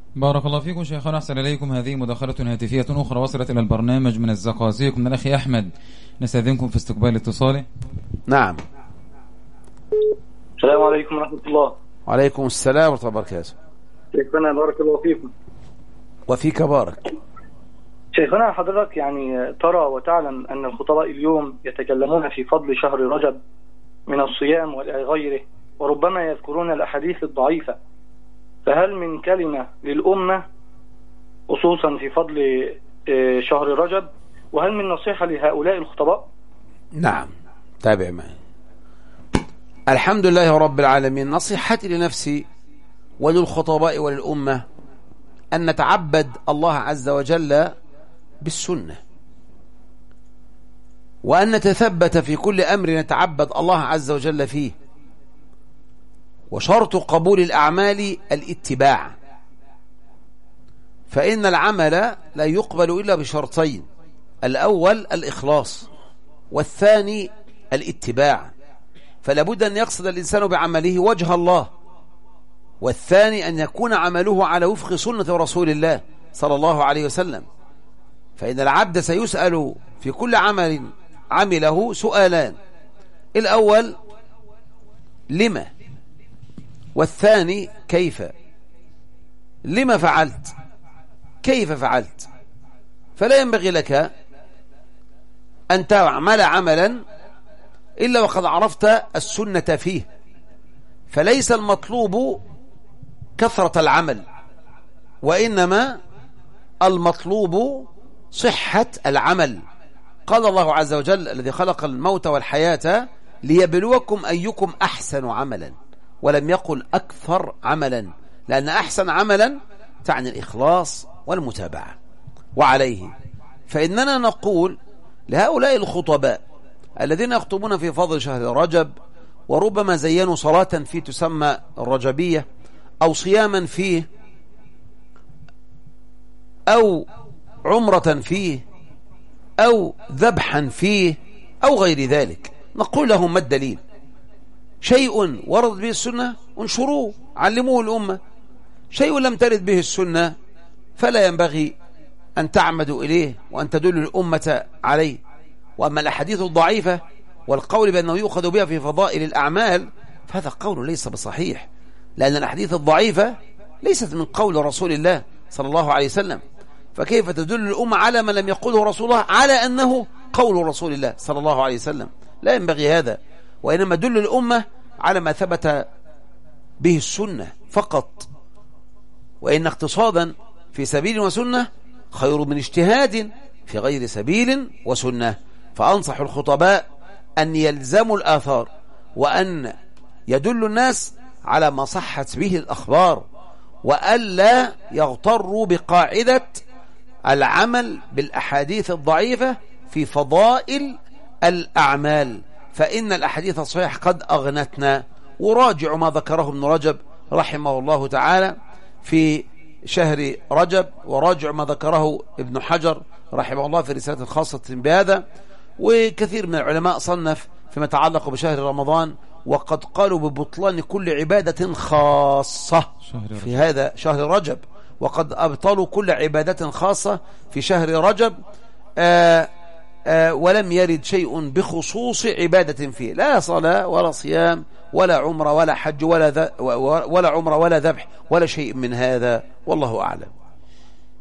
بارك الله فيكم شيخنا، أحسن إليكم. هذه مداخلة هاتفية أخرى وصلت إلى البرنامج من الزقازيق من الأخي أحمد، نستأذنكم في استقبال اتصاله. نعم. السلام عليكم ورحمة الله. وعليكم السلام ورحمة الله وبركاته. شيخنا بارك الله فيكم. وفيك بارك. شيخنا حضرتك يعني ترى وتعلم أن الخطباء اليوم يتكلمون في فضل شهر رجب من الصيام وغيره، وربما يذكرون الأحاديث الضعيفة، فهل من كلمة للأمة خصوصا في فضل شهر رجب، وهل من نصيحة لهؤلاء الخطباء؟ نعم، تابع معي. الحمد لله رب العالمين. نصيحتي لنفسي وللخطباء وللأمة أن نتعبد الله عز وجل بالسنة، وأن نتثبت في كل أمر نتعبد الله عز وجل فيه. وشرط قبول الأعمال الاتباع، فإن العمل لا يقبل إلا بشرطين: الأول الإخلاص، والثاني الاتباع. فلا بد أن يقصد الإنسان بعمله وجه الله، والثاني أن يكون عمله على وفق سنة رسول الله صلى الله عليه وسلم. فإن العبد سيسأل في كل عمل عمله سؤالان: الأول لما، والثاني كيف. لما فعلت، كيف فعلت. فلا ينبغي لك أن تعمل عملا إلا وقد عرفت السنة فيه. فليس المطلوب كثرة العمل، وإنما المطلوب صحة العمل. قال الله عز وجل: الذي خلق الموت والحياة ليبلوكم أيكم أحسن عملا، ولم يقل أكثر عملا، لأن أحسن عملا تعني الإخلاص والمتابعة. وعليه فإننا نقول لهؤلاء الخطباء الذين يخطبون في فضل شهر رجب، وربما زينوا صلاة فيه تسمى الرجبية، أو صياما فيه، أو عمرة فيه، أو ذبحا فيه، أو غير ذلك، نقول لهم: ما الدليل؟ شيء ورد به السنة انشروه، علموه الأمة. شيء لم ترد به السنة فلا ينبغي أن تعمدوا إليه وأن تدلوا الأمة عليه. وأما الأحاديث الضعيفة والقول بأنه يؤخذ بها في فضائل الأعمال فهذا قول ليس بصحيح، لأن الأحاديث الضعيفة ليست من قول رسول الله صلى الله عليه وسلم. فكيف تدل الأمة على ما لم يقوله رسول الله على أنه قول رسول الله صلى الله عليه وسلم؟ لا ينبغي هذا، وإنما دل الأمة على ما ثبت به السنة فقط. وإن اقتصادا في سبيل وسنة خير من اجتهاد في غير سبيل وسنة. فأنصح الخطباء أن يلزموا الآثار، وأن يدل الناس على ما صحت به الأخبار، وألا يغتروا بقاعدة العمل بالأحاديث الضعيفة في فضائل الأعمال، فإن الأحاديث الصحيحة قد أغنتنا. وراجع ما ذكره ابن رجب رحمه الله تعالى في شهر رجب، وراجع ما ذكره ابن حجر رحمه الله في رسالة خاصة بهذا. وكثير من العلماء صنف فيما يتعلق بشهر رمضان، وقد قالوا ببطلان كل عبادة خاصة في هذا شهر رجب، وقد أبطلوا كل عبادة خاصة في شهر رجب. ولم يرد شيء بخصوص عبادة فيه، لا صلاة ولا صيام ولا عمرة ولا حج ولا عمرة ولا ذبح ولا شيء من هذا، والله أعلم.